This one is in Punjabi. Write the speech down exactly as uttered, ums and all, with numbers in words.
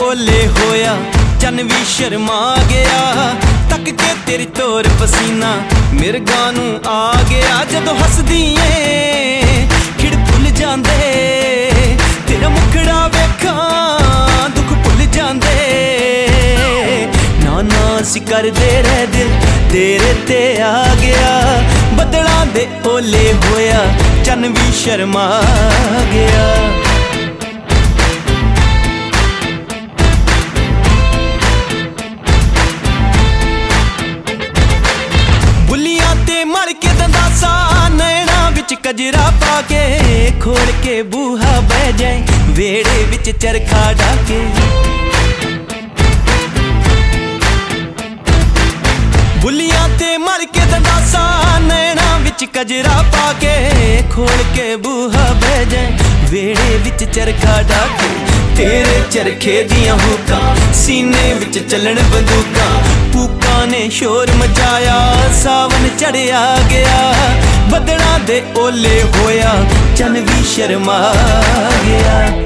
ਓਲੇ ਹੋਇਆ ਚੰਨ ਵੀ ਸ਼ਰਮਾ ਗਿਆ। ਤੱਕ ਕੇ ਤੇਰੀ ਤੋਰ ਪਸੀਨਾ ਮਿਰਗਾਂ ਨੂੰ ਆ ਗਿਆ। ਜਦੋਂ ਹੱਸਦੀ ਏ ਖਿੜ ਭੁੱਲ ਜਾਂਦੇ, ਤੇਰਾ ਮੁਖੜਾ ਵੇਖਾਂ ਦੁੱਖ ਭੁੱਲ ਜਾਂਦੇ। ਨਾ ਨਾ ਅਸੀਂ ਕਰਦੇ ਰਹਿ ਦਿਲ ਤੇਰੇ ਤੇ ਆ ਗਿਆ। ਬੱਦਲਾਂ ਦੇ ਓਲੇ ਹੋਇਆ ਚੰਨ ਵੀ ਸ਼ਰਮਾ ਗਿਆ। ਬੁੱਲੀਆਂ ਤੇ ਮੜ ਕੇ ਦੰਦਾਸਾ ਨੈਣਾ ਵਿੱਚ ਕਜਰਾ ਪਾ ਕੇ, ਖੋਲ ਕੇ ਬੂਹਾ ਬਹਿ ਜਾਏ ਵੇੜੇ ਵਿੱਚ ਚਰਖਾ ਢਾਕੇ। ਬੁੱਲੀਆਂ ਤੇ ਮੜ ਕੇ ਦੰਦਾਸਾ ਨੈਣਾ ਵਿੱਚ ਕਜਰਾ ਪਾ ਕੇ, ਖੋਲ ਕੇ ਬੂਹਾ ਬਹਿ ਜਾਏ ਵੇੜੇ ਵਿੱਚ ਚਰਖਾ ਢਾਕੇ। ਤੇਰੇ ਚਰਖੇ ਦੀਆਂ ਹੁੱਕਾਂ ਸੀਨੇ ਵਿੱਚ ਚੱਲਣ ਬੰਦੂਕਾਂ, ਕੂਕਾਂ ਨੇ ਸ਼ੋਰ ਮਚਾਇਆ ਸਾਵਨ ਚੜਿਆ ਗਿਆ। ਬੱਦਲਾਂ ਦੇ ਓਲੇ ਹੋਇਆ ਚੰਨ ਵੀ ਸ਼ਰਮਾ ਗਿਆ।